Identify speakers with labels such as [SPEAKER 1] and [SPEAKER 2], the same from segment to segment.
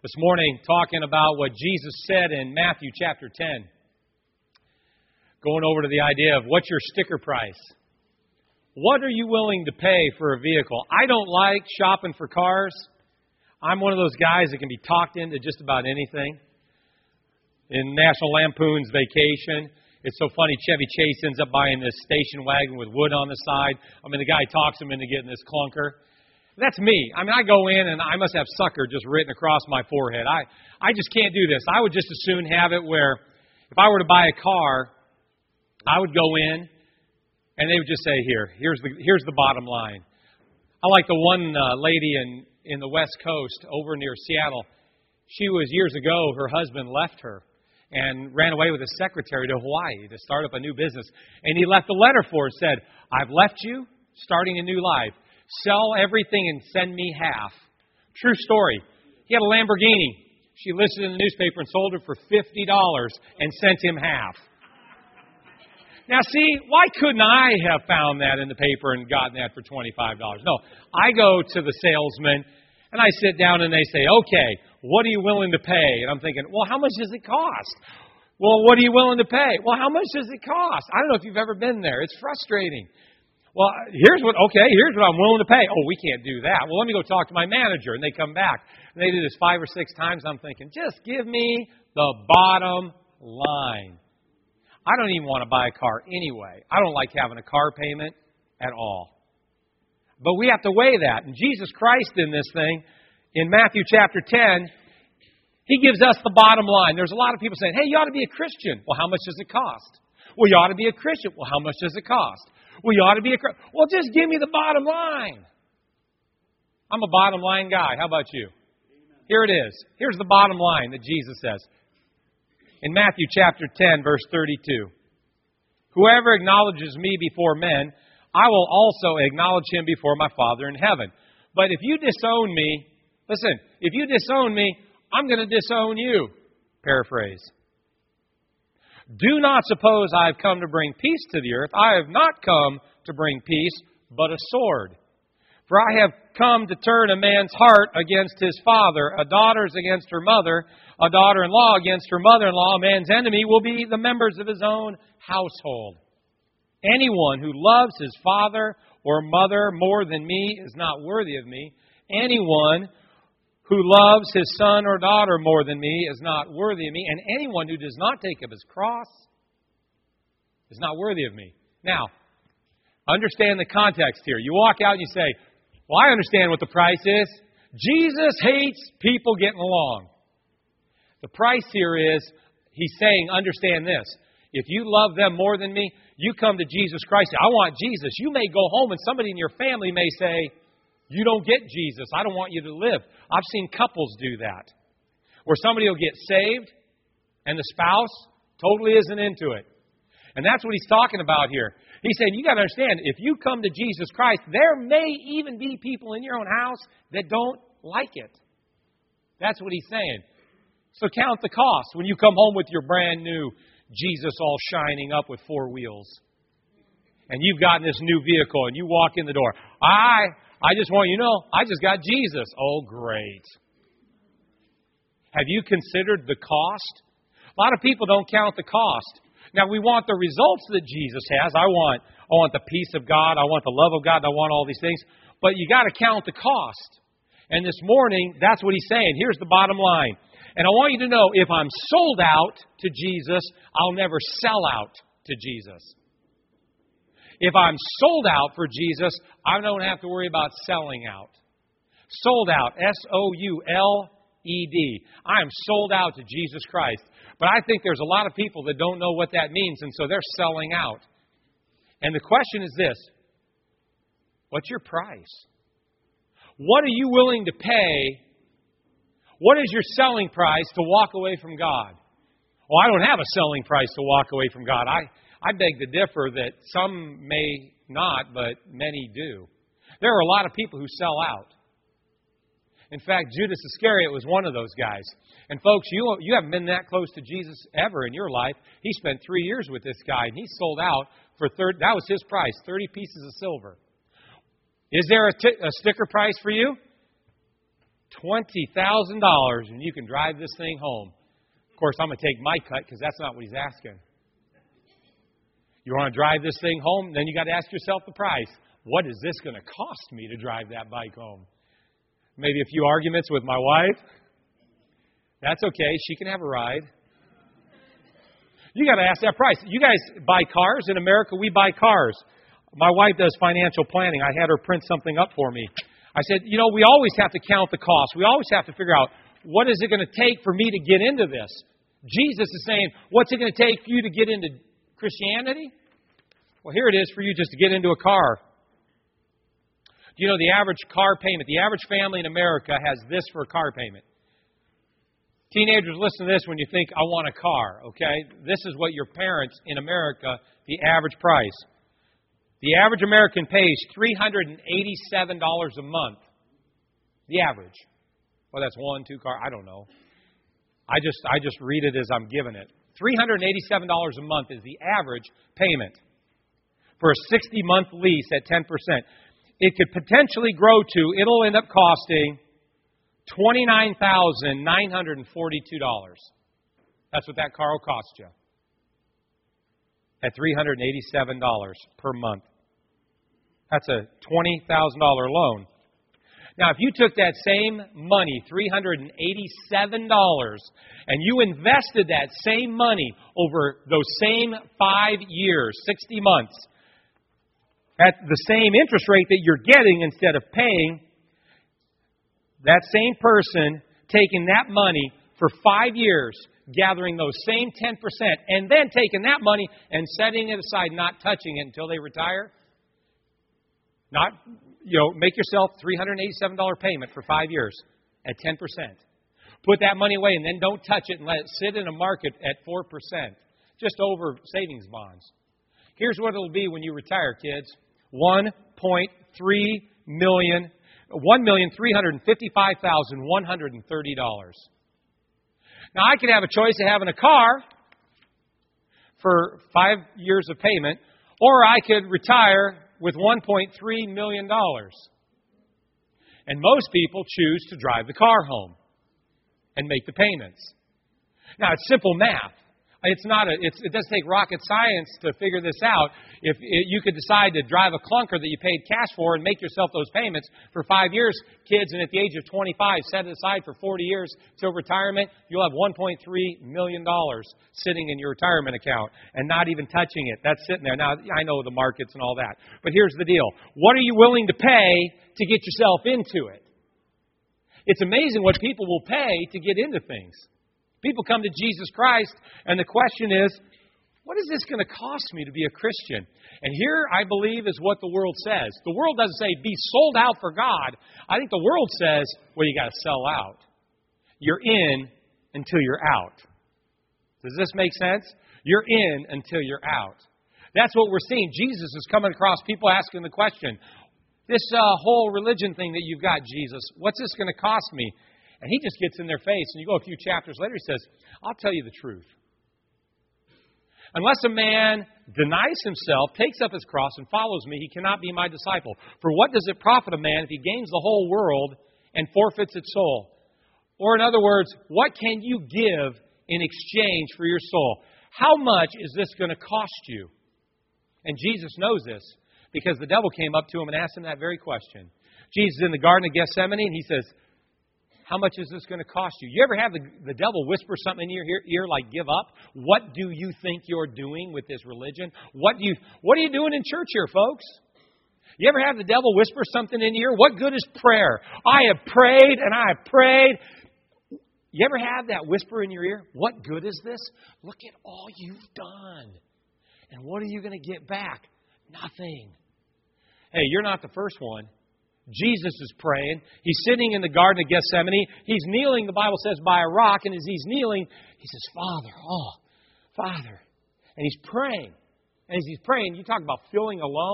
[SPEAKER 1] This morning, talking about what Jesus said in Matthew chapter 10. Going over to the idea of what's your sticker price? What are you willing to pay for a vehicle? I don't like shopping for cars. I'm one of those guys that can be talked into just about anything. In National Lampoon's Vacation, it's so funny, Chevy Chase ends up buying this station wagon with wood on the side. The guy talks him into getting this clunker. That's me. I go in and I must have sucker just written across my forehead. I just can't do this. I would just as soon have it where if I were to buy a car, I would go in and they would just say, here's the bottom line. I like the one lady in the West Coast over near Seattle. She was years ago, her husband left her and ran away with his secretary to Hawaii to start up a new business. And he left a letter for her, said, I've left you, starting a new life. Sell everything and send me half. True story. He had a Lamborghini. She listed in the newspaper and sold it for $50 and sent him half. Now see, why couldn't I have found that in the paper and gotten that for $25? No, I go to the salesman and I sit down and they say, okay, what are you willing to pay? And I'm thinking, well, how much does it cost? Well, what are you willing to pay? Well, how much does it cost? I don't know if you've ever been there. It's frustrating. Well, here's what I'm willing to pay. Oh, we can't do that. Well, let me go talk to my manager. And they come back. And they do this 5 or 6 times. I'm thinking, just give me the bottom line. I don't even want to buy a car anyway. I don't like having a car payment at all. But we have to weigh that. And Jesus Christ in this thing, in Matthew chapter 10, He gives us the bottom line. There's a lot of people saying, hey, you ought to be a Christian. Well, how much does it cost? Well, you ought to be a Christian. Well, how much does it cost? Well, you ought to be a Christian. Well, just give me the bottom line. I'm a bottom line guy. How about you? Here it is. Here's the bottom line that Jesus says. In Matthew chapter 10, verse 32. Whoever acknowledges me before men, I will also acknowledge him before my Father in heaven. But if you disown me, listen, if you disown me, I'm going to disown you. Paraphrase. Do not suppose I have come to bring peace to the earth. I have not come to bring peace, but a sword. For I have come to turn a man's heart against his father, a daughter's against her mother, a daughter-in-law against her mother-in-law. A man's enemy will be the members of his own household. Anyone who loves his father or mother more than me is not worthy of me. Anyone who loves his son or daughter more than me is not worthy of me. And anyone who does not take up his cross is not worthy of me. Now, understand the context here. You walk out and you say, well, I understand what the price is. Jesus hates people getting along. The price here is, he's saying, understand this. If you love them more than me, you come to Jesus Christ. I want Jesus. You may go home and somebody in your family may say, you don't get Jesus. I don't want you to live. I've seen couples do that. Where somebody will get saved and the spouse totally isn't into it. And that's what he's talking about here. He's saying, you got to understand, if you come to Jesus Christ, there may even be people in your own house that don't like it. That's what he's saying. So count the cost when you come home with your brand new Jesus all shining up with 4 wheels. And you've gotten this new vehicle and you walk in the door. I just want you to know, I just got Jesus. Oh, great. Have you considered the cost? A lot of people don't count the cost. Now, we want the results that Jesus has. I want the peace of God. I want the love of God. I want all these things. But you got to count the cost. And this morning, that's what he's saying. Here's the bottom line. And I want you to know, if I'm sold out to Jesus, I'll never sell out to Jesus. If I'm sold out for Jesus, I don't have to worry about selling out. Sold out, S-O-U-L-E-D. I am sold out to Jesus Christ. But I think there's a lot of people that don't know what that means, and so they're selling out. And the question is this: what's your price? What are you willing to pay? What is your selling price to walk away from God? Well, I don't have a selling price to walk away from God. I beg to differ that some may not, but many do. There are a lot of people who sell out. In fact, Judas Iscariot was one of those guys. And folks, you haven't been that close to Jesus ever in your life. He spent 3 years with this guy, and he sold out for that was his price, 30 pieces of silver. Is there a sticker price for you? $20,000 and you can drive this thing home. Of course, I'm going to take my cut because that's not what he's asking. You want to drive this thing home? Then you got to ask yourself the price. What is this going to cost me to drive that bike home? Maybe a few arguments with my wife. That's okay. She can have a ride. You got to ask that price. You guys buy cars. In America, we buy cars. My wife does financial planning. I had her print something up for me. I said, we always have to count the cost. We always have to figure out, what is it going to take for me to get into this? Jesus is saying, what's it going to take for you to get into Christianity? Well, here it is for you just to get into a car. Do you know the average car payment? The average family in America has this for a car payment. Teenagers, listen to this when you think, I want a car, okay? This is what your parents in America, the average price. The average American pays $387 a month. The average. Well, that's 1, 2 car. I don't know. I just read it as I'm given it. $387 a month is the average payment for a 60-month lease at 10%. It could potentially grow to, it'll end up costing $29,942. That's what that car will cost you. At $387 per month. That's a $20,000 loan. Now, if you took that same money, $387, and you invested that same money over those same 5 years, 60 months, at the same interest rate that you're getting instead of paying, that same person taking that money for 5 years, gathering those same 10%, and then taking that money and setting it aside, not touching it until they retire. Make yourself $387 payment for 5 years at 10%. Put that money away and then don't touch it and let it sit in a market at 4%, just over savings bonds. Here's what it'll be when you retire, kids. $1,355,130. Now, I could have a choice of having a car for 5 years of payment, or I could retire with $1.3 million. And most people choose to drive the car home and make the payments. Now, it's simple math. It doesn't take rocket science to figure this out. If you could decide to drive a clunker that you paid cash for and make yourself those payments for 5 years, kids, and at the age of 25, set it aside for 40 years till retirement, you'll have $1.3 million sitting in your retirement account and not even touching it. That's sitting there. Now, I know the markets and all that, but here's the deal. What are you willing to pay to get yourself into it? It's amazing what people will pay to get into things. People come to Jesus Christ, and the question is, what is this going to cost me to be a Christian? And here, I believe, is what the world says. The world doesn't say, be sold out for God. I think the world says, well, you got to sell out. You're in until you're out. Does this make sense? You're in until you're out. That's what we're seeing. Jesus is coming across people asking the question, this whole religion thing that you've got, Jesus, what's this going to cost me? And he just gets in their face, and you go a few chapters later, he says, I'll tell you the truth. Unless a man denies himself, takes up his cross, and follows me, he cannot be my disciple. For what does it profit a man if he gains the whole world and forfeits its soul? Or in other words, what can you give in exchange for your soul? How much is this going to cost you? And Jesus knows this because the devil came up to him and asked him that very question. Jesus is in the Garden of Gethsemane, and he says, how much is this going to cost you? You ever have the devil whisper something in your ear like, give up? What do you think you're doing with this religion? What are you doing in church here, folks? You ever have the devil whisper something in your ear? What good is prayer? I have prayed and I have prayed. You ever have that whisper in your ear? What good is this? Look at all you've done. And what are you going to get back? Nothing. Hey, you're not the first one. Jesus is praying. He's sitting in the Garden of Gethsemane. He's kneeling, the Bible says, by a rock. And as he's kneeling, he says, Father. And he's praying. And as he's praying, you talk about feeling alone.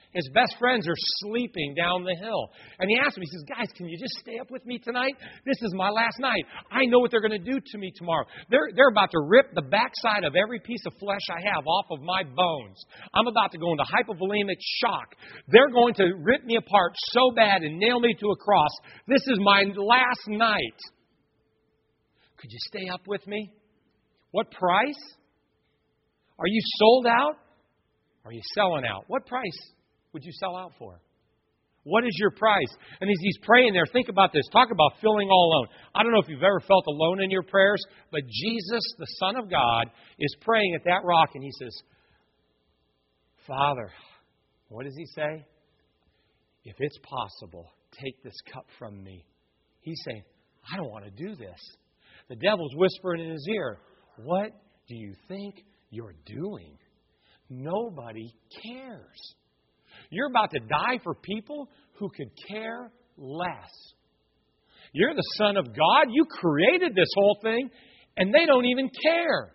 [SPEAKER 1] His best friends are sleeping down the hill. And he asked them, he says, guys, can you just stay up with me tonight? This is my last night. I know what they're going to do to me tomorrow. They're about to rip the backside of every piece of flesh I have off of my bones. I'm about to go into hypovolemic shock. They're going to rip me apart so bad and nail me to a cross. This is my last night. Could you stay up with me? What price? Are you sold out? Are you selling out? What price would you sell out for? What is your price? And as he's praying there, think about this. Talk about feeling all alone. I don't know if you've ever felt alone in your prayers, but Jesus, the Son of God, is praying at that rock, and he says, Father, what does he say? If it's possible, take this cup from me. He's saying, I don't want to do this. The devil's whispering in his ear, what do you think you're doing? Nobody cares. You're about to die for people who could care less. You're the Son of God. You created this whole thing, and they don't even care.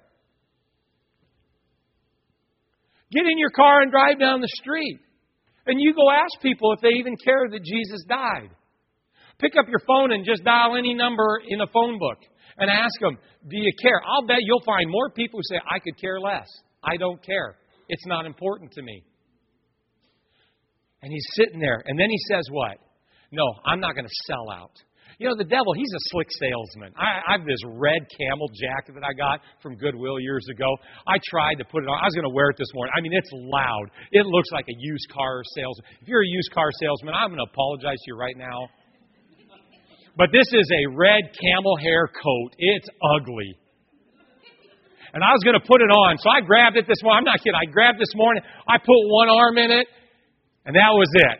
[SPEAKER 1] Get in your car and drive down the street, and you go ask people if they even care that Jesus died. Pick up your phone and just dial any number in a phone book and ask them, do you care? I'll bet you'll find more people who say, I could care less. I don't care. It's not important to me. And he's sitting there. And then he says what? No, I'm not going to sell out. You know, the devil, he's a slick salesman. I have this red camel jacket that I got from Goodwill years ago. I tried to put it on. I was going to wear it this morning. I mean, it's loud. It looks like a used car salesman. If you're a used car salesman, I'm going to apologize to you right now. But this is a red camel hair coat. It's ugly. And I was going to put it on. So I grabbed it this morning. I'm not kidding. I grabbed this morning. I put one arm in it. And that was it.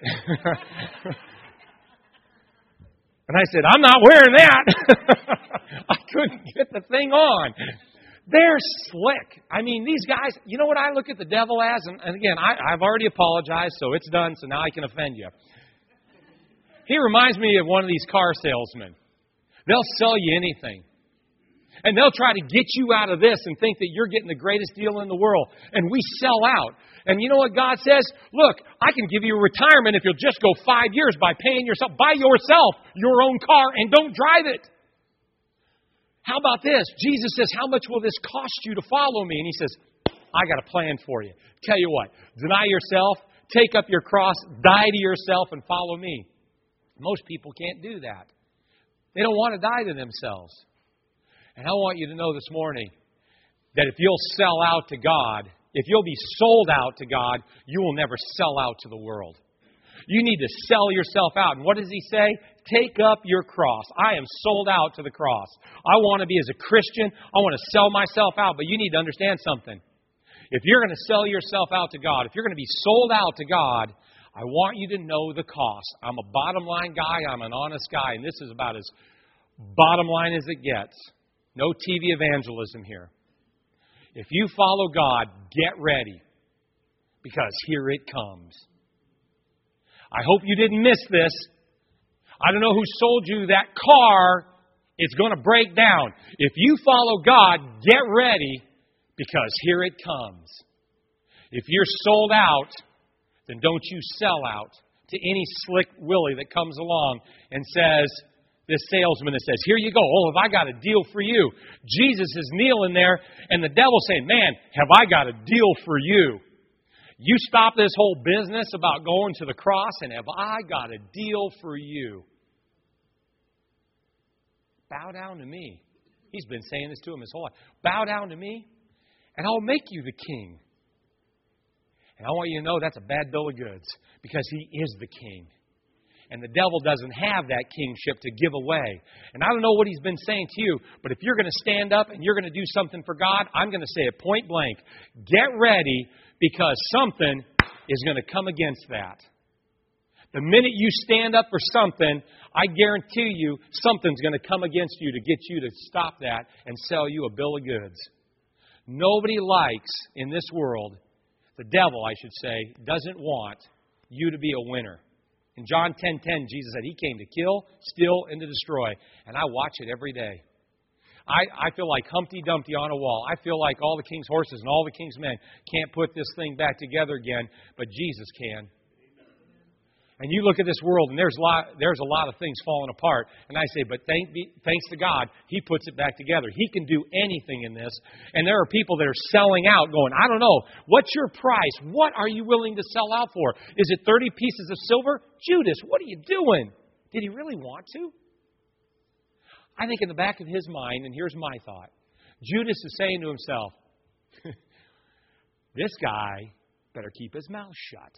[SPEAKER 1] And I said, I'm not wearing that. I couldn't get the thing on. They're slick. I mean, these guys, you know what I look at the devil as? And again, I've already apologized, so it's done, so now I can offend you. He reminds me of one of these car salesmen. They'll sell you anything. And they'll try to get you out of this and think that you're getting the greatest deal in the world. And we sell out. And you know what God says? Look, I can give you a retirement if you'll just go 5 years by paying yourself. Buy yourself your own car and don't drive it. How about this? Jesus says, how much will this cost you to follow me? And he says, I got a plan for you. Tell you what, deny yourself, take up your cross, die to yourself, and follow me. Most people can't do that. They don't want to die to themselves. And I want you to know this morning that if you'll sell out to God, if you'll be sold out to God, you will never sell out to the world. You need to sell yourself out. And what does he say? Take up your cross. I am sold out to the cross. I want to be, as a Christian, I want to sell myself out. But you need to understand something. If you're going to sell yourself out to God, if you're going to be sold out to God, I want you to know the cost. I'm a bottom line guy. I'm an honest guy. And this is about as bottom line as it gets. No TV evangelism here. If you follow God, get ready, because here it comes. I hope you didn't miss this. I don't know who sold you that car. It's going to break down. If you follow God, get ready, because here it comes. If you're sold out, then don't you sell out to any slick Willie that comes along and says, this salesman that says, here you go. Oh, have I got a deal for you? Jesus is kneeling there, and the devil's saying, man, have I got a deal for you? You stop this whole business about going to the cross, and have I got a deal for you? Bow down to me. He's been saying this to him his whole life. Bow down to me, and I'll make you the king. And I want you to know that's a bad bill of goods, because he is the king. And the devil doesn't have that kingship to give away. And I don't know what he's been saying to you, but if you're going to stand up and you're going to do something for God, I'm going to say it point blank. Get ready, because something is going to come against that. The minute you stand up for something, I guarantee you something's going to come against you to get you to stop that and sell you a bill of goods. Nobody likes in this world, the devil, I should say, doesn't want you to be a winner. In John 10:10, Jesus said He came to kill, steal, and to destroy. And I watch it every day. I feel like Humpty Dumpty on a wall. I feel like all the king's horses and all the king's men can't put this thing back together again, but Jesus can. And you look at this world, and there's a lot of things falling apart. And I say, but thanks to God, He puts it back together. He can do anything in this. And there are people that are selling out, going, I don't know, what's your price? What are you willing to sell out for? Is it 30 pieces of silver? Judas, what are you doing? Did he really want to? I think in the back of his mind, and here's my thought, Judas is saying to himself, this guy better keep his mouth shut.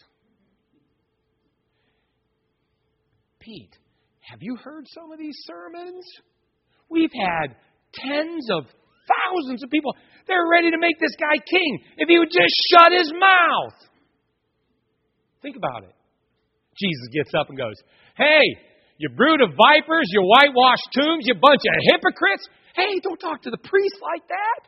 [SPEAKER 1] Pete, have you heard some of these sermons? We've had tens of thousands of people. They're ready to make this guy king if he would just shut his mouth. Think about it. Jesus gets up and goes, hey, you brood of vipers, you whitewashed tombs, you bunch of hypocrites. Hey, don't talk to the priest like that.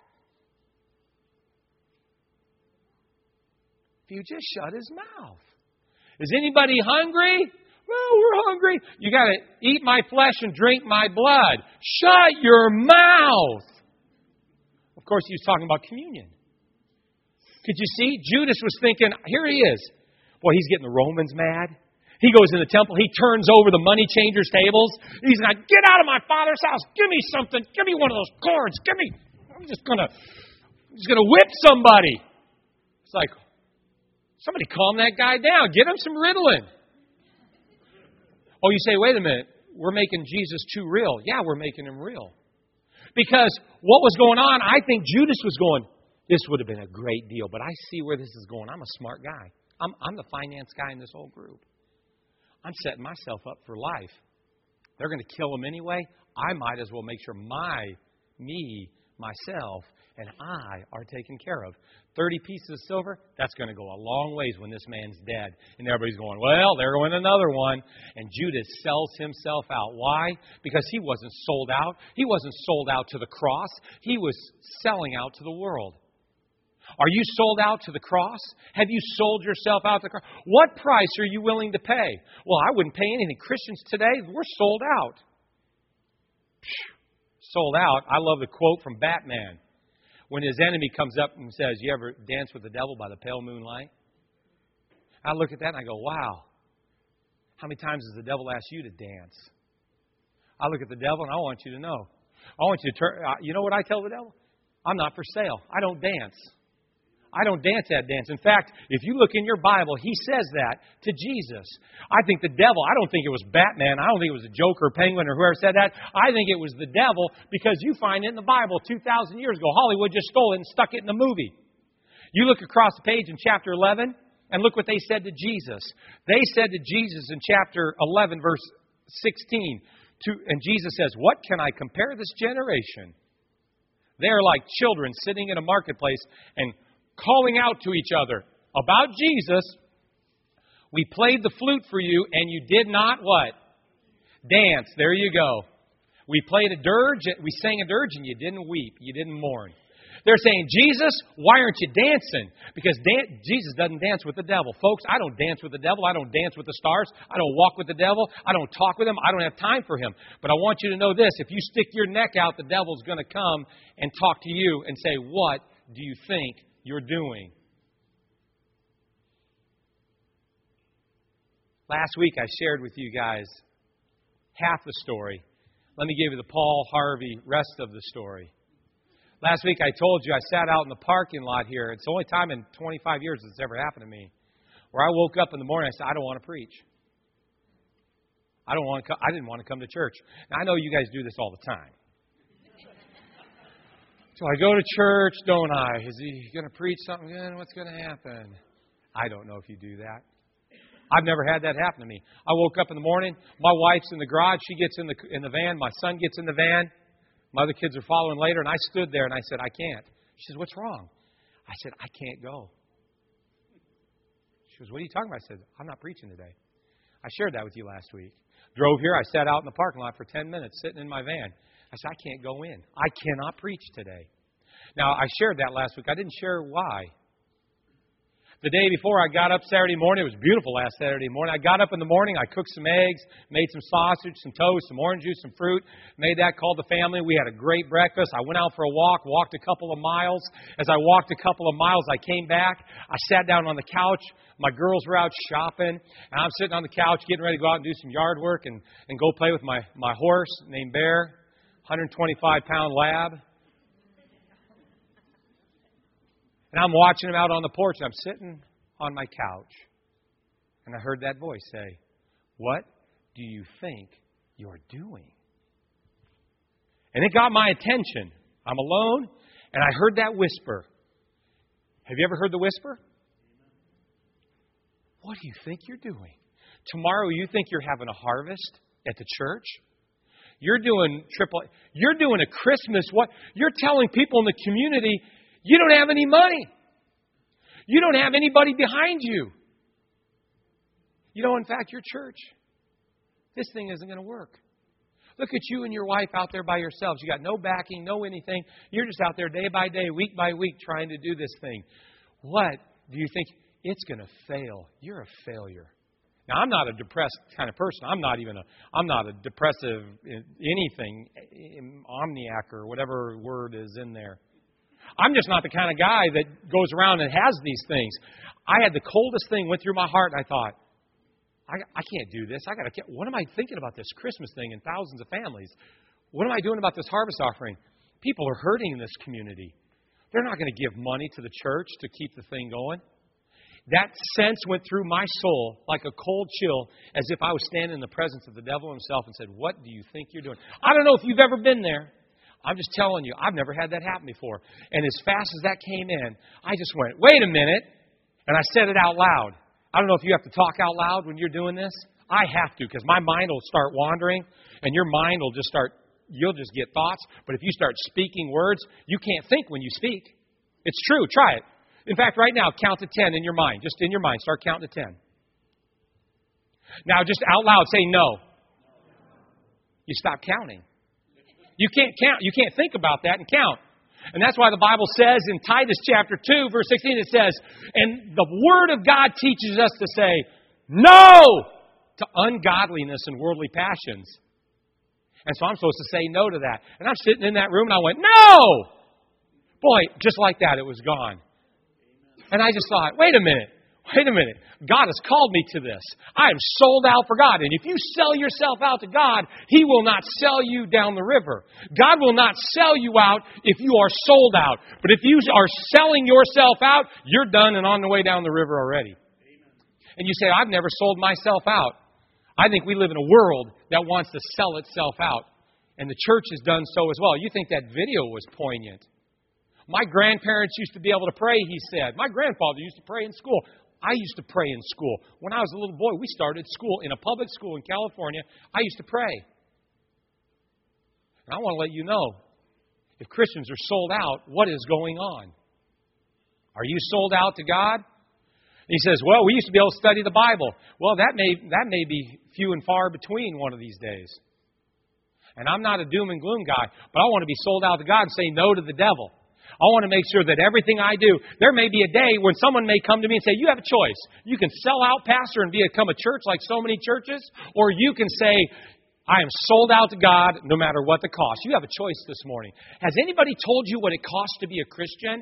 [SPEAKER 1] If you just shut his mouth. Is anybody hungry? Well, we're hungry. You got to eat my flesh and drink my blood. Shut your mouth. Of course, he was talking about communion. Could you see? Judas was thinking, here he is. Boy, he's getting the Romans mad. He goes in the temple. He turns over the money changers' tables. He's like, get out of my father's house. Give me something. Give me one of those cords. I'm just gonna whip somebody. It's like, somebody calm that guy down. Get him some Ritalin. Oh, you say, wait a minute, we're making Jesus too real. Yeah, we're making him real. Because what was going on, I think Judas was going, this would have been a great deal, but I see where this is going. I'm a smart guy. I'm the finance guy in this whole group. I'm setting myself up for life. They're going to kill him anyway. I might as well make sure myself, and I are taken care of. 30 pieces of silver, that's going to go a long ways when this man's dead. And everybody's going, well, there went another one. And Judas sells himself out. Why? Because he wasn't sold out. He wasn't sold out to the cross. He was selling out to the world. Are you sold out to the cross? Have you sold yourself out to the cross? What price are you willing to pay? Well, I wouldn't pay anything. Christians today, we're sold out. Sold out. I love the quote from Batman. When his enemy comes up and says, you ever dance with the devil by the pale moonlight? I look at that and I go, wow. How many times has the devil asked you to dance? I look at the devil and I want you to know. I want you to turn. You know what I tell the devil? I'm not for sale. I don't dance. I don't dance that dance. In fact, if you look in your Bible, he says that to Jesus. I think the devil, I don't think it was Batman. I don't think it was a Joker or Penguin or whoever said that. I think it was the devil because you find it in the Bible 2,000 years ago. Hollywood just stole it and stuck it in the movie. You look across the page in chapter 11 and look what they said to Jesus. They said to Jesus in chapter 11, verse 16, and Jesus says, what can I compare this generation? They are like children sitting in a marketplace and calling out to each other about Jesus. We played the flute for you and you did not what? Dance. There you go. We played a dirge, we sang a dirge and you didn't weep, you didn't mourn. They're saying, Jesus, why aren't you dancing? Because Jesus doesn't dance with the devil. Folks, I don't dance with the devil. I don't dance with the stars. I don't walk with the devil. I don't talk with him. I don't have time for him. But I want you to know this. If you stick your neck out, the devil's going to come and talk to you and say, what do you think you're doing? Last week I shared with you guys half the story. Let me give you the Paul Harvey rest of the story. Last week I told you I sat out in the parking lot here. It's the only time in 25 years it's ever happened to me where I woke up in the morning and I said, I don't want to preach. I didn't want to come to church. Now, I know you guys do this all the time. So I go to church, don't I? Is he going to preach something good? What's going to happen? I don't know if you do that. I've never had that happen to me. I woke up in the morning. My wife's in the garage. She gets in the van. My son gets in the van. My other kids are following later. And I stood there and I said, I can't. She says, what's wrong? I said, I can't go. She goes, what are you talking about? I said, I'm not preaching today. I shared that with you last week. Drove here. I sat out in the parking lot for 10 minutes sitting in my van. I said, I can't go in. I cannot preach today. Now, I shared that last week. I didn't share why. The day before, I got up Saturday morning. It was beautiful last Saturday morning. I got up in the morning. I cooked some eggs, made some sausage, some toast, some orange juice, some fruit. Made that, called the family. We had a great breakfast. I went out for a walk, walked a couple of miles. As I walked a couple of miles, I came back. I sat down on the couch. My girls were out shopping. And I'm sitting on the couch getting ready to go out and do some yard work and go play with my horse named Bear, 125-pound lab. And I'm watching him out on the porch, and I'm sitting on my couch. And I heard that voice say, "What do you think you're doing?" And it got my attention. I'm alone, and I heard that whisper. Have you ever heard the whisper? What do you think you're doing? Tomorrow you think you're having a harvest at the church? You're doing a Christmas. What? You're telling people in the community, you don't have any money. You don't have anybody behind you. You know, in fact, your church, this thing isn't going to work. Look at you and your wife out there by yourselves. You got no backing, no anything. You're just out there day by day, week by week, trying to do this thing. What do you think? It's going to fail. You're a failure. Now, I'm not a depressed kind of person. I'm not a depressive anything, omniac or whatever word is in there. I'm just not the kind of guy that goes around and has these things. I had the coldest thing went through my heart, and I thought, I can't do this. What am I thinking about this Christmas thing and thousands of families? What am I doing about this harvest offering? People are hurting in this community. They're not going to give money to the church to keep the thing going. That sense went through my soul like a cold chill, as if I was standing in the presence of the devil himself and said, "What do you think you're doing?" I don't know if you've ever been there. I'm just telling you, I've never had that happen before. And as fast as that came in, I just went, "Wait a minute." And I said it out loud. I don't know if you have to talk out loud when you're doing this. I have to, because my mind will start wandering, and your mind will just start, you'll just get thoughts. But if you start speaking words, you can't think when you speak. It's true. Try it. In fact, right now, count to 10 in your mind. Just in your mind, start counting to 10. Now, just out loud, say no. You stop counting. You can't count. You can't think about that and count. And that's why the Bible says in Titus chapter 2, verse 16, it says, and the Word of God teaches us to say no to ungodliness and worldly passions. And so I'm supposed to say no to that. And I'm sitting in that room and I went, no! Boy, just like that, it was gone. And I just thought, wait a minute. God has called me to this. I am sold out for God. And if you sell yourself out to God, He will not sell you down the river. God will not sell you out if you are sold out. But if you are selling yourself out, you're done and on the way down the river already. Amen. And you say, I've never sold myself out. I think we live in a world that wants to sell itself out. And the church has done so as well. You think that video was poignant. My grandparents used to be able to pray, he said. My grandfather used to pray in school. I used to pray in school. When I was a little boy, we started school in a public school in California. I used to pray. And I want to let you know, if Christians are sold out, what is going on? Are you sold out to God? He says, well, we used to be able to study the Bible. Well, that may be few and far between one of these days. And I'm not a doom and gloom guy, but I want to be sold out to God and say no to the devil. I want to make sure that everything I do, there may be a day when someone may come to me and say, you have a choice. You can sell out, pastor, and become a church like so many churches, or you can say, I am sold out to God no matter what the cost. You have a choice this morning. Has anybody told you what it costs to be a Christian?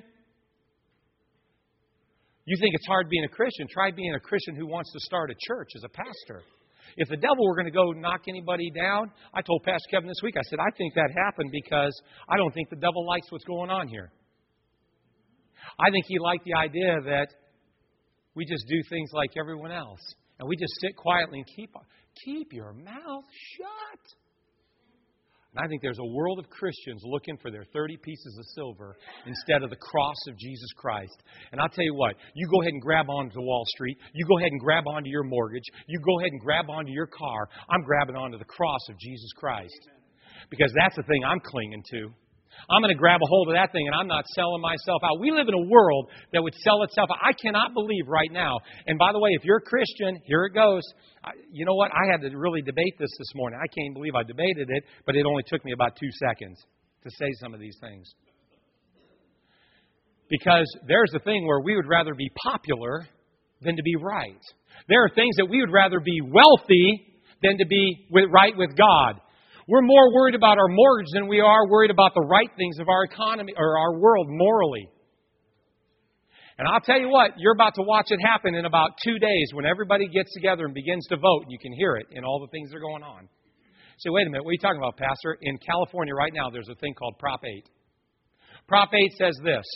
[SPEAKER 1] You think it's hard being a Christian? Try being a Christian who wants to start a church as a pastor. If the devil were going to go knock anybody down, I told Pastor Kevin this week, I said, I think that happened because I don't think the devil likes what's going on here. I think he liked the idea that we just do things like everyone else. And we just sit quietly and keep your mouth shut. And I think there's a world of Christians looking for their 30 pieces of silver instead of the cross of Jesus Christ. And I'll tell you what, you go ahead and grab onto Wall Street. You go ahead and grab onto your mortgage. You go ahead and grab onto your car. I'm grabbing onto the cross of Jesus Christ. Because that's the thing I'm clinging to. I'm going to grab a hold of that thing and I'm not selling myself out. We live in a world that would sell itself out. I cannot believe right now. And by the way, if you're a Christian, here it goes. You know what? I had to really debate this morning. I can't believe I debated it, but it only took me about 2 seconds to say some of these things. Because there's the thing where we would rather be popular than to be right. There are things that we would rather be wealthy than to be right with God. We're more worried about our mortgage than we are worried about the right things of our economy or our world morally. And I'll tell you what, you're about to watch it happen in about 2 days when everybody gets together and begins to vote, and you can hear it in all the things that are going on. Say, wait a minute, what are you talking about, Pastor? In California right now, there's a thing called Prop 8. Prop 8 says this,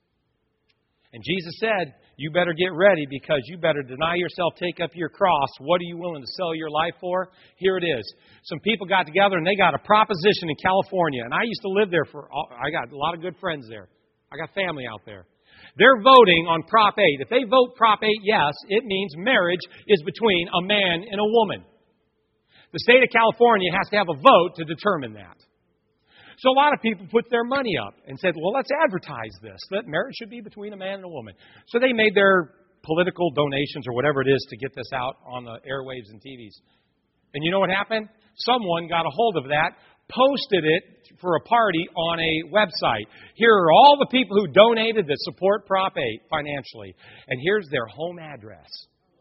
[SPEAKER 1] and Jesus said, you better get ready because you better deny yourself, take up your cross. What are you willing to sell your life for? Here it is. Some people got together and they got a proposition in California. And I used to live there I got a lot of good friends there. I got family out there. They're voting on Prop 8. If they vote Prop 8 yes, it means marriage is between a man and a woman. The state of California has to have a vote to determine that. So a lot of people put their money up and said, well, let's advertise this, that marriage should be between a man and a woman. So they made their political donations or whatever it is to get this out on the airwaves and TVs. And you know what happened? Someone got a hold of that, posted it for a party on a website. Here are all the people who donated that support Prop 8 financially. And here's their home address.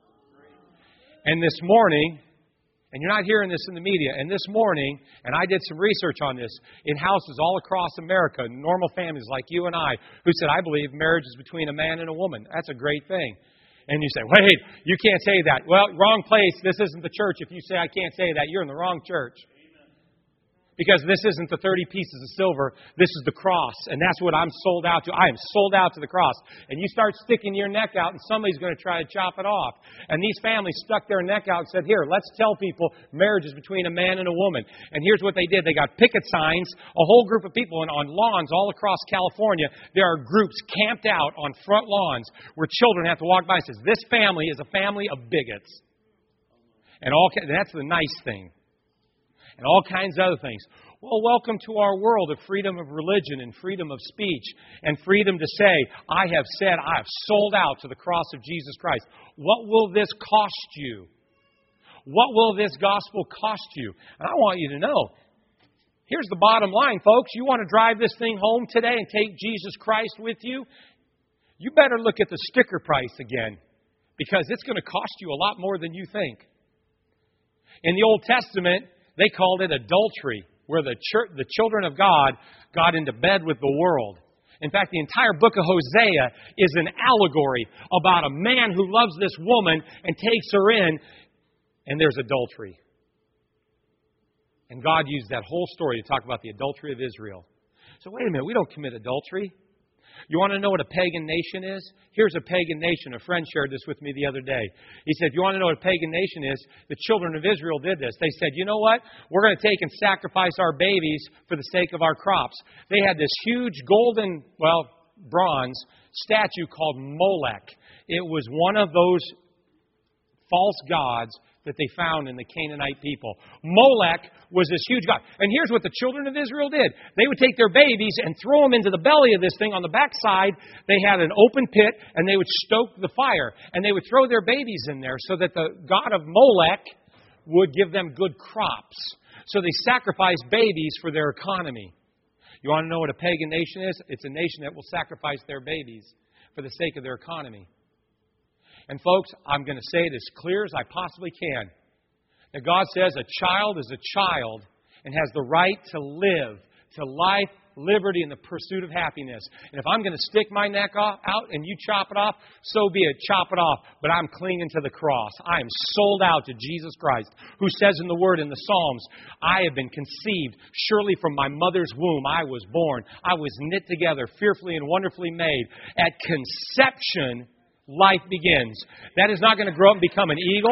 [SPEAKER 1] And this morning, and you're not hearing this in the media, and this morning, and I did some research on this, in houses all across America, normal families like you and I, who said, I believe marriage is between a man and a woman. That's a great thing. And you say, wait, you can't say that. Well, wrong place. This isn't the church. If you say I can't say that, you're in the wrong church. Because this isn't the 30 pieces of silver. This is the cross. And that's what I'm sold out to. I am sold out to the cross. And you start sticking your neck out and somebody's going to try to chop it off. And these families stuck their neck out and said, here, let's tell people marriage is between a man and a woman. And here's what they did. They got picket signs, a whole group of people, and on lawns all across California, there are groups camped out on front lawns where children have to walk by and says, this family is a family of bigots. And that's the nice thing. And all kinds of other things. Well, welcome to our world of freedom of religion and freedom of speech and freedom to say, I have sold out to the cross of Jesus Christ. What will this cost you? What will this gospel cost you? And I want you to know, here's the bottom line, folks. You want to drive this thing home today and take Jesus Christ with you? You better look at the sticker price again, because it's going to cost you a lot more than you think. In the Old Testament, they called it adultery, where the children of God got into bed with the world. In fact, the entire book of Hosea is an allegory about a man who loves this woman and takes her in, and there's adultery. And God used that whole story to talk about the adultery of Israel. So wait a minute, we don't commit adultery. You want to know what a pagan nation is? Here's a pagan nation. A friend shared this with me the other day. He said, you want to know what a pagan nation is? The children of Israel did this. They said, you know what? We're going to take and sacrifice our babies for the sake of our crops. They had this huge bronze statue called Molech. It was one of those false gods that they found in the Canaanite people. Molech was this huge god. And here's what the children of Israel did. They would take their babies and throw them into the belly of this thing. On the backside, they had an open pit, and they would stoke the fire. And they would throw their babies in there so that the god of Molech would give them good crops. So they sacrificed babies for their economy. You want to know what a pagan nation is? It's a nation that will sacrifice their babies for the sake of their economy. And folks, I'm going to say it as clear as I possibly can. That God says a child is a child and has the right to live, to life, liberty, and the pursuit of happiness. And if I'm going to stick my neck out and you chop it off, so be it, chop it off. But I'm clinging to the cross. I am sold out to Jesus Christ, who says in the Word in the Psalms, I have been conceived. Surely from my mother's womb I was born. I was knit together, fearfully and wonderfully made. At conception, life begins. That is not going to grow up and become an eagle.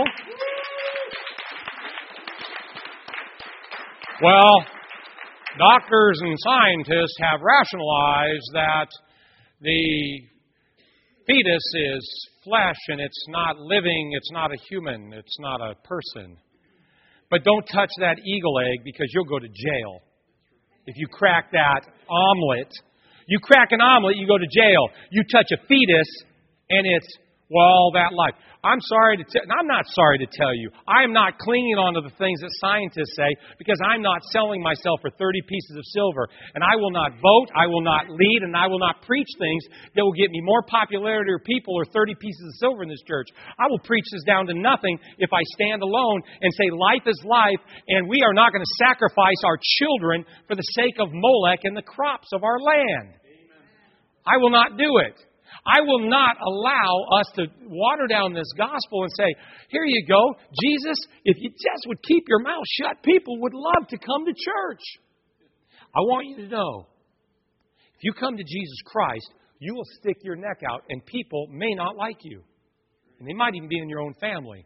[SPEAKER 1] Well, doctors and scientists have rationalized that the fetus is flesh and it's not living, it's not a human, it's not a person. But don't touch that eagle egg because you'll go to jail. If you crack that omelet, you crack an omelet, you go to jail. You touch a fetus, and it's, that life. I'm not sorry to tell you. I am not clinging on to the things that scientists say because I'm not selling myself for 30 pieces of silver. And I will not vote, I will not lead, and I will not preach things that will get me more popularity or people or 30 pieces of silver in this church. I will preach this down to nothing if I stand alone and say life is life, and we are not going to sacrifice our children for the sake of Molech and the crops of our land. I will not do it. I will not allow us to water down this gospel and say, here you go, Jesus, if you just would keep your mouth shut, people would love to come to church. I want you to know, if you come to Jesus Christ, you will stick your neck out and people may not like you. And they might even be in your own family.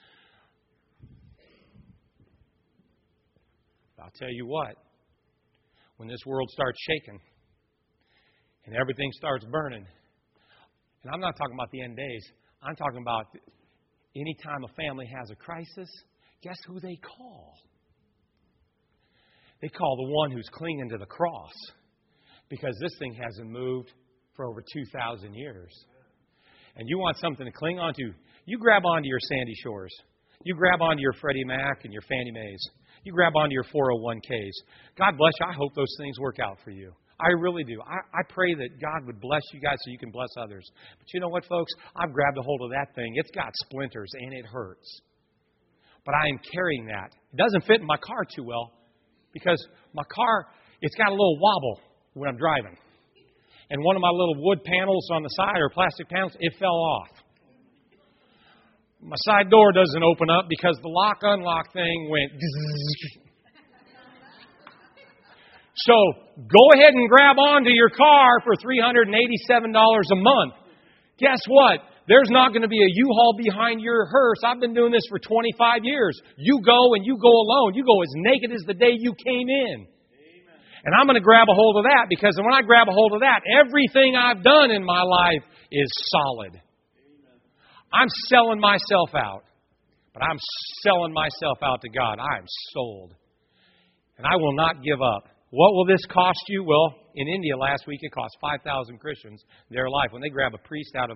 [SPEAKER 1] But I'll tell you what, when this world starts shaking and everything starts burning, and I'm not talking about the end days. I'm talking about any time a family has a crisis, guess who they call? They call the one who's clinging to the cross, because this thing hasn't moved for over 2,000 years. And you want something to cling on to, you grab onto your Sandy Shores. You grab onto your Freddie Mac and your Fannie Mae's. You grab onto your 401ks. God bless you. I hope those things work out for you. I really do. I pray that God would bless you guys so you can bless others. But you know what, folks? I've grabbed a hold of that thing. It's got splinters and it hurts. But I am carrying that. It doesn't fit in my car too well because my car, it's got a little wobble when I'm driving. And one of my little wood panels on the side, or plastic panels, it fell off. My side door doesn't open up because the lock-unlock thing went zzz. So go ahead and grab onto your car for $387 a month. Guess what? There's not going to be a U-Haul behind your hearse. I've been doing this for 25 years. You go and you go alone. You go as naked as the day you came in. Amen. And I'm going to grab a hold of that because when I grab a hold of that, everything I've done in my life is solid. Amen. I'm selling myself out. But I'm selling myself out to God. I am sold. And I will not give up. What will this cost you? Well, in India last week, it cost 5,000 Christians their life when they grab a priest out of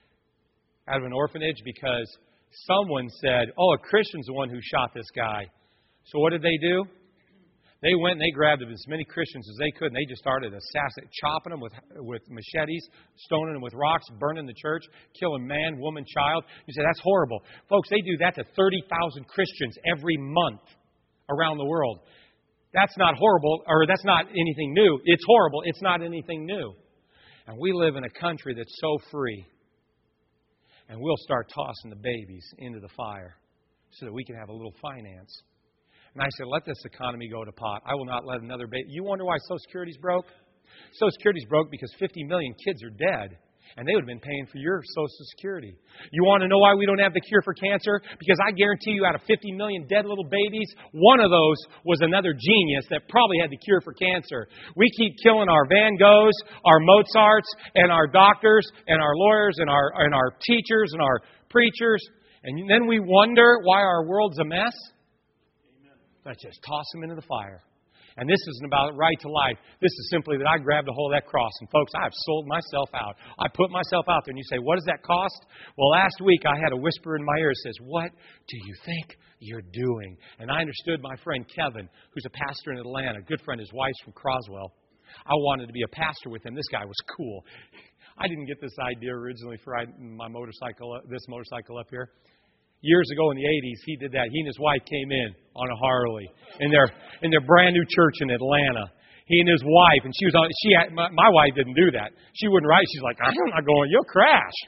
[SPEAKER 1] an orphanage because someone said, oh, a Christian's the one who shot this guy. So what did they do? They went and they grabbed as many Christians as they could, and they just started assassinating, chopping them with machetes, stoning them with rocks, burning the church, killing man, woman, child. You say, that's horrible. Folks, they do that to 30,000 Christians every month around the world. That's not horrible, or that's not anything new. It's horrible. It's not anything new. And we live in a country that's so free. And we'll start tossing the babies into the fire so that we can have a little finance. And I said, let this economy go to pot. I will not let another baby. You wonder why Social Security's broke? Social Security's broke because 50 million kids are dead. And they would have been paying for your Social Security. You want to know why we don't have the cure for cancer? Because I guarantee you out of 50 million dead little babies, one of those was another genius that probably had the cure for cancer. We keep killing our Van Goghs, our Mozarts, and our doctors, and our lawyers, and our teachers, and our preachers. And then we wonder why our world's a mess. Let's just toss them into the fire. And this isn't about right to life. This is simply that I grabbed a hold of that cross. And folks, I've sold myself out. I put myself out there. And you say, what does that cost? Well, last week I had a whisper in my ear that says, what do you think you're doing? And I understood my friend Kevin, who's a pastor in Atlanta, a good friend, his wife's from Croswell. I wanted to be a pastor with him. This guy was cool. I didn't get this idea originally for this motorcycle up here. Years ago in the 80s, he did that. He and his wife came in on a Harley in their brand new church in Atlanta. He and his wife, and my wife didn't do that. She wouldn't ride. She's like, I'm not going. You'll crash.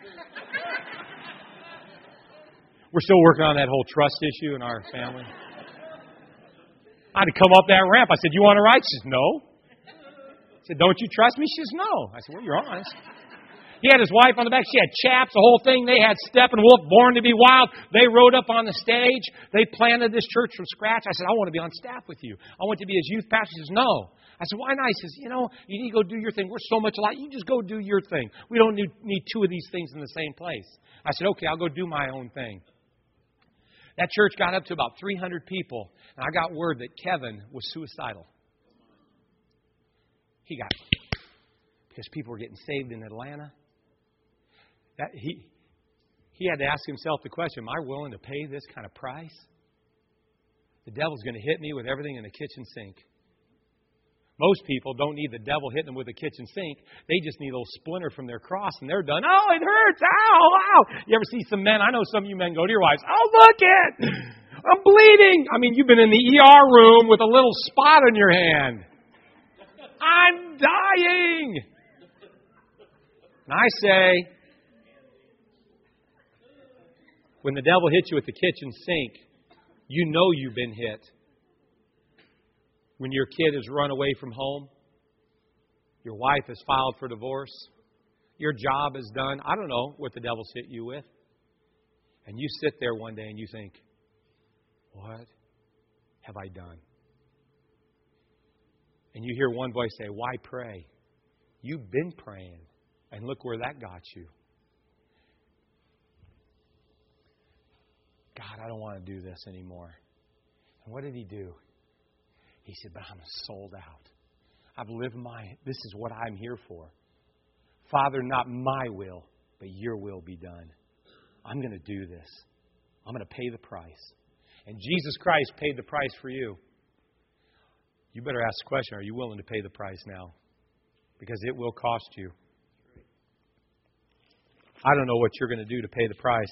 [SPEAKER 1] We're still working on that whole trust issue in our family. I had to come up that ramp. I said, you want to ride? She says, no. I said, don't you trust me? She says, no. I said, well, you're honest. He had his wife on the back. She had chaps, the whole thing. They had Steppenwolf, Born to be Wild. They rode up on the stage. They planted this church from scratch. I said, I want to be on staff with you. I want to be his youth pastor. He says, no. I said, why not? He says, you need to go do your thing. We're so much alike. You just go do your thing. We don't need two of these things in the same place. I said, okay, I'll go do my own thing. That church got up to about 300 people. And I got word that Kevin was suicidal. Because people were getting saved in Atlanta. he had to ask himself the question, am I willing to pay this kind of price? The devil's going to hit me with everything in the kitchen sink. Most people don't need the devil hitting them with a kitchen sink. They just need a little splinter from their cross and they're done. Oh, it hurts. Ow, ow. You ever see some men? I know some of you men go to your wives. Oh, look it. I'm bleeding. I mean, you've been in the ER room with a little spot on your hand. I'm dying. And I say, when the devil hits you with the kitchen sink, you know you've been hit. When your kid has run away from home, your wife has filed for divorce, your job is done. I don't know what the devil's hit you with. And you sit there one day and you think, what have I done? And you hear one voice say, why pray? You've been praying. And look where that got you. God, I don't want to do this anymore. And what did he do? He said, but I'm sold out. I've lived this is what I'm here for. Father, not my will, but your will be done. I'm going to do this. I'm going to pay the price. And Jesus Christ paid the price for you. You better ask the question, are you willing to pay the price now? Because it will cost you. I don't know what you're going to do to pay the price.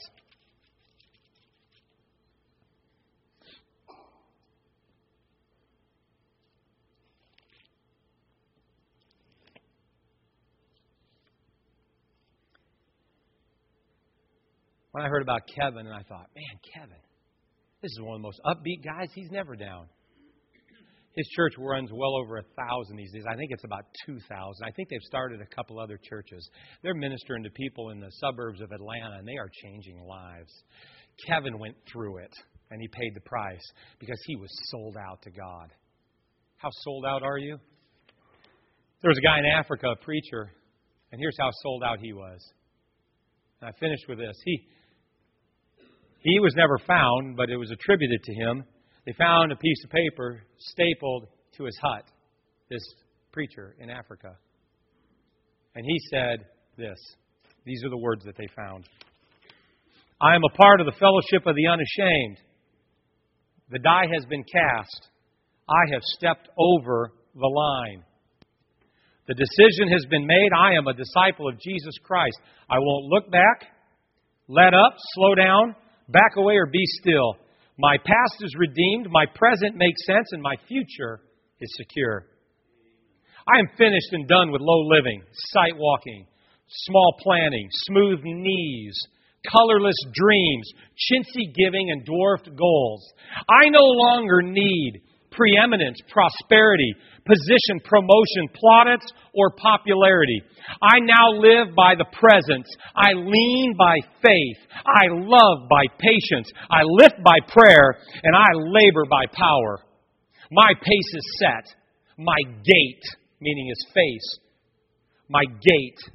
[SPEAKER 1] When I heard about Kevin, and I thought, man, Kevin, this is one of the most upbeat guys. He's never down. His church runs well over 1,000 these days. I think it's about 2,000. I think they've started a couple other churches. They're ministering to people in the suburbs of Atlanta, and they are changing lives. Kevin went through it, and he paid the price because he was sold out to God. How sold out are you? There was a guy in Africa, a preacher, and here's how sold out he was. And I finished with this. He was never found, but it was attributed to him. They found a piece of paper stapled to his hut, this preacher in Africa. And he said this. These are the words that they found. I am a part of the fellowship of the unashamed. The die has been cast. I have stepped over the line. The decision has been made. I am a disciple of Jesus Christ. I won't look back, let up, slow down, back away, or be still. My past is redeemed, my present makes sense, and my future is secure. I am finished and done with low living, sight walking, small planning, smooth knees, colorless dreams, chintzy giving, and dwarfed goals. I no longer need preeminence, prosperity, position, promotion, plaudits, or popularity. I now live by the presence. I lean by faith. I love by patience. I lift by prayer, and I labor by power. My pace is set. My gait, meaning his face, my gait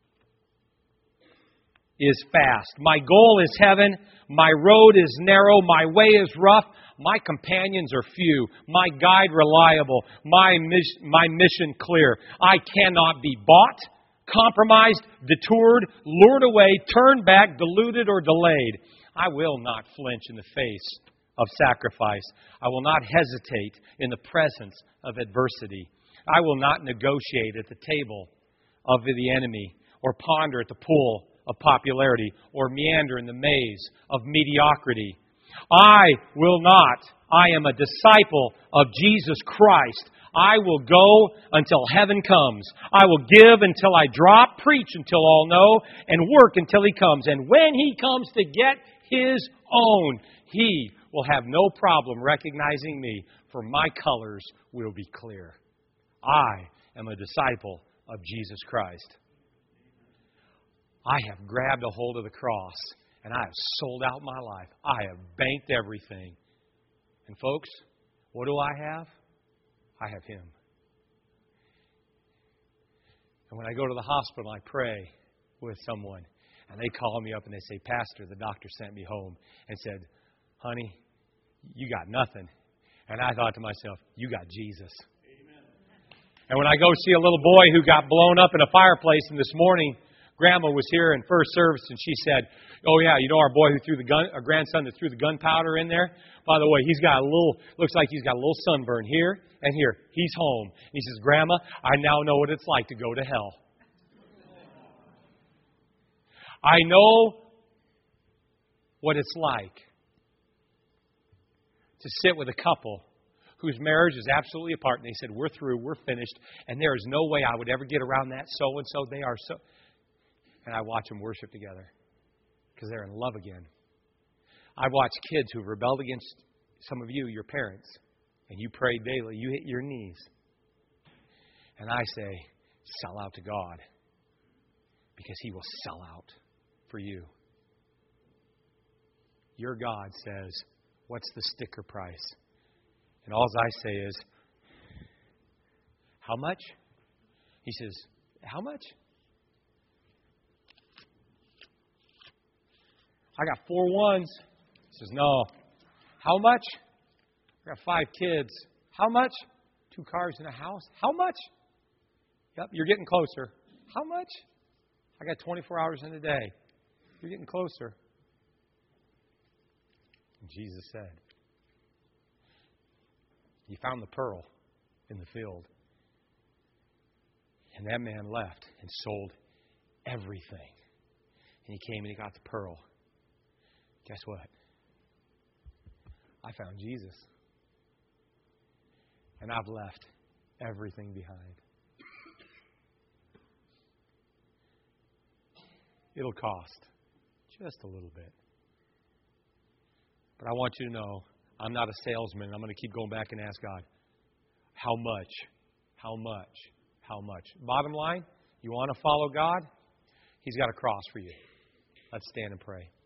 [SPEAKER 1] is fast. My goal is heaven. My road is narrow. My way is rough. My companions are few. My guide reliable. My mission clear. I cannot be bought, compromised, detoured, lured away, turned back, deluded, or delayed. I will not flinch in the face of sacrifice. I will not hesitate in the presence of adversity. I will not negotiate at the table of the enemy or ponder at the pool of popularity or meander in the maze of mediocrity. I will not. I am a disciple of Jesus Christ. I will go until heaven comes. I will give until I drop, preach until all know, and work until He comes. And when He comes to get His own, He will have no problem recognizing me, for my colors will be clear. I am a disciple of Jesus Christ. I have grabbed a hold of the cross, and I have sold out my life. I have banked everything. And folks, what do I have? I have Him. And when I go to the hospital, I pray with someone, and they call me up and they say, Pastor, the doctor sent me home and said, honey, you got nothing. And I thought to myself, you got Jesus. Amen. And when I go see a little boy who got blown up in a fireplace, and this morning Grandma was here in first service, and she said, "Oh yeah, you know our boy who threw the gun, our grandson that threw the gunpowder in there. By the way, looks like he's got a little sunburn here and here. He's home." And he says, "Grandma, I now know what it's like to go to hell. I know what it's like to sit with a couple whose marriage is absolutely apart, and they said, we're through, we're finished, and there is no way I would ever get around that so-and-so. They are so..." And I watch them worship together because they're in love again. I watch kids who rebelled against some of you, your parents, and you pray daily. You hit your knees. And I say, sell out to God because He will sell out for you. Your God says, what's the sticker price? And all I say is, how much? He says, how much? I got 4 ones. He says, no. How much? I got 5 kids. How much? 2 cars and a house. How much? Yep, you're getting closer. How much? I got 24 hours in a day. You're getting closer. And Jesus said, "You found the pearl in the field." And that man left and sold everything. And he came and he got the pearl. Guess what? I found Jesus. And I've left everything behind. It'll cost just a little bit. But I want you to know, I'm not a salesman. I'm going to keep going back and ask God, how much? How much? How much? Bottom line, you want to follow God? He's got a cross for you. Let's stand and pray.